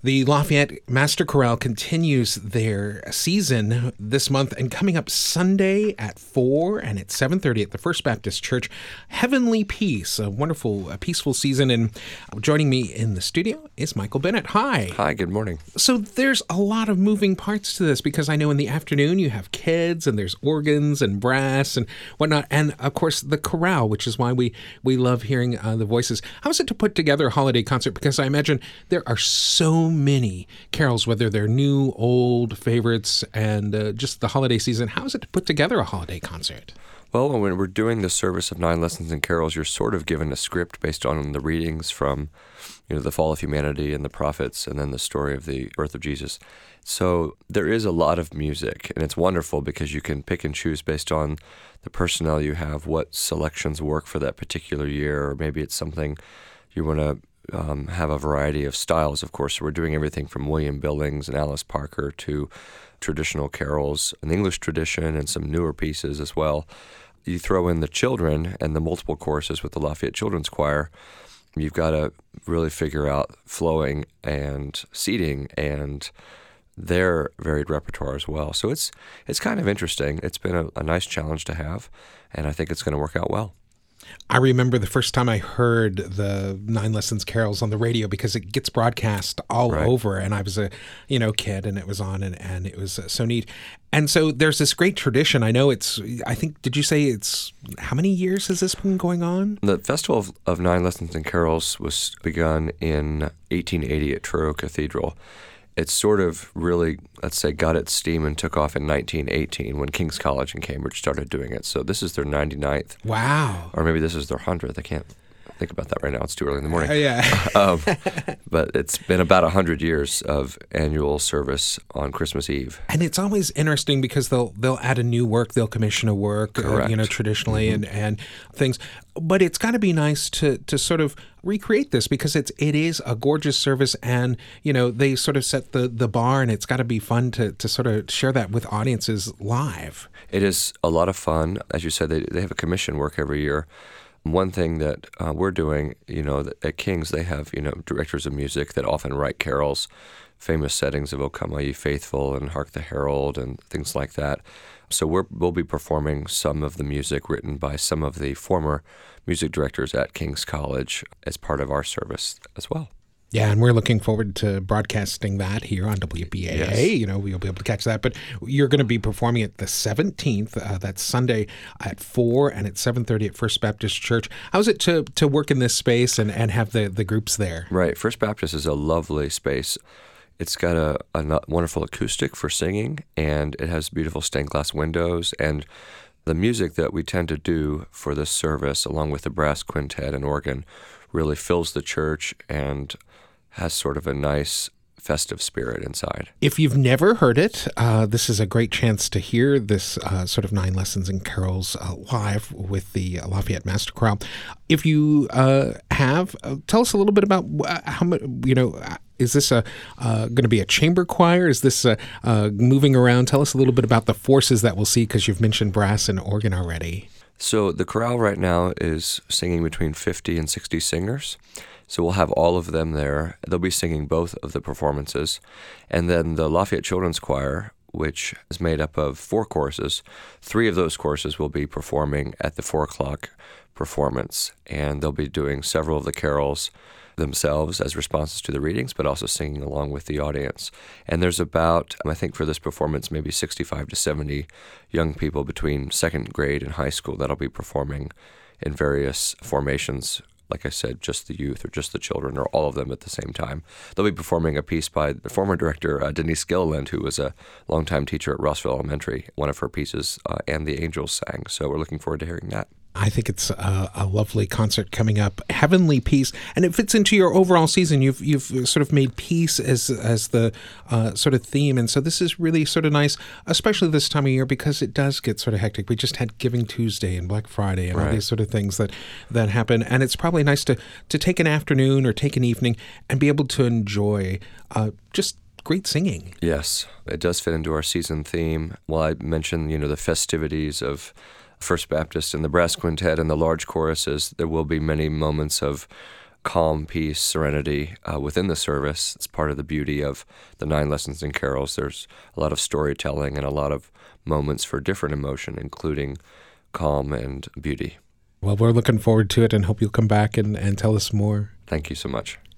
The Lafayette Master Chorale continues their season this month, and coming up Sunday at 4 and at 7:30 at the First Baptist Church, Heavenly Peace, a wonderful, peaceful season. And joining me in the studio is Michael Bennett. Hi. Hi, good morning. So there's a lot of moving parts to this, because I know in the afternoon you have kids and there's organs and brass and whatnot, and of course the chorale, which is why we love hearing the voices. How is it to put together a holiday concert? Because I imagine there are so many carols, whether they're new, old favorites, and just the holiday season. How is it to put together a holiday concert? Well, when we're doing the service of 9 lessons and carols, you're sort of given a script based on the readings from, the fall of humanity and the prophets, and then the story of the birth of Jesus. So there is a lot of music, and it's wonderful because you can pick and choose based on the personnel you have, what selections work for that particular year, or maybe it's something you want to have a variety of styles. Of course, we're doing everything from William Billings and Alice Parker to traditional carols, an English tradition, and some newer pieces as well. You throw in the children and the multiple choruses with the Lafayette Children's Choir. You've got to really figure out flowing and seating and their varied repertoire as well. So it's kind of interesting. It's been a nice challenge to have, and I think it's going to work out well. I remember the first time I heard the 9 Lessons carols on the radio, because it gets broadcast all over, and I was a kid, and it was on, and it was so neat. And so there's this great tradition. I know did you say how many years has this been going on? The Festival of 9 Lessons and Carols was begun in 1880 at Truro Cathedral. It's sort of really, let's say, got its steam and took off in 1918 when King's College in Cambridge started doing it. So this is their 99th. Wow. Or maybe this is their 100th. I can't think about that right now. It's too early in the morning. Yeah. But it's been about 100 years of annual service on Christmas Eve. And it's always interesting because they'll add a new work, they'll commission a work, traditionally, and things. But it's got to be nice to sort of recreate this, because it is a gorgeous service, and they sort of set the bar, and it's got to be fun to sort of share that with audiences live. It is a lot of fun. As you said, they have a commission work every year. One thing that we're doing, at King's, they have, directors of music that often write carols, famous settings of O Come All Ye Faithful and Hark the Herald and things like that. So we'll be performing some of the music written by some of the former music directors at King's College as part of our service as well. Yeah, and we're looking forward to broadcasting that here on WBAA. Yes. We'll be able to catch that. But you're going to be performing it the 17th, that's Sunday at 4 and at 7:30 at First Baptist Church. How's it to work in this space and have the groups there? Right. First Baptist is a lovely space. It's got a wonderful acoustic for singing, and it has beautiful stained glass windows. And the music that we tend to do for this service, along with the brass quintet and organ, really fills the church and has sort of a nice festive spirit inside. If you've never heard it, this is a great chance to hear this sort of 9 Lessons and Carols live with the Lafayette Master Chorale. If you have, tell us a little bit about how much, is this going to be a chamber choir? Is this moving around? Tell us a little bit about the forces that we'll see, because you've mentioned brass and organ already. So the chorale right now is singing between 50 and 60 singers. So we'll have all of them there. They'll be singing both of the performances. And then the Lafayette Children's Choir, which is made up of 4 choruses, 3 of those choruses will be performing at the 4 o'clock performance. And they'll be doing several of the carols themselves as responses to the readings, but also singing along with the audience. And there's about, I think for this performance, maybe 65 to 70 young people between second grade and high school that'll be performing in various formations. Like I said, just the youth or just the children or all of them at the same time. They'll be performing a piece by the former director, Denise Gilliland, who was a longtime teacher at Rossville Elementary. One of her pieces, And the Angels Sang. So we're looking forward to hearing that. I think it's a lovely concert coming up, Heavenly Peace, and it fits into your overall season. You've sort of made peace as the sort of theme, and so this is really sort of nice, especially this time of year, because it does get sort of hectic. We just had Giving Tuesday and Black Friday and all these sort of things that happen, and it's probably nice to take an afternoon or take an evening and be able to enjoy just great singing. Yes, it does fit into our season theme. Well, I mentioned the festivities of First Baptist and the brass quintet and the large choruses. There will be many moments of calm, peace, serenity within the service. It's part of the beauty of the 9 Lessons and Carols. There's a lot of storytelling and a lot of moments for different emotion, including calm and beauty. Well, we're looking forward to it and hope you'll come back and tell us more. Thank you so much.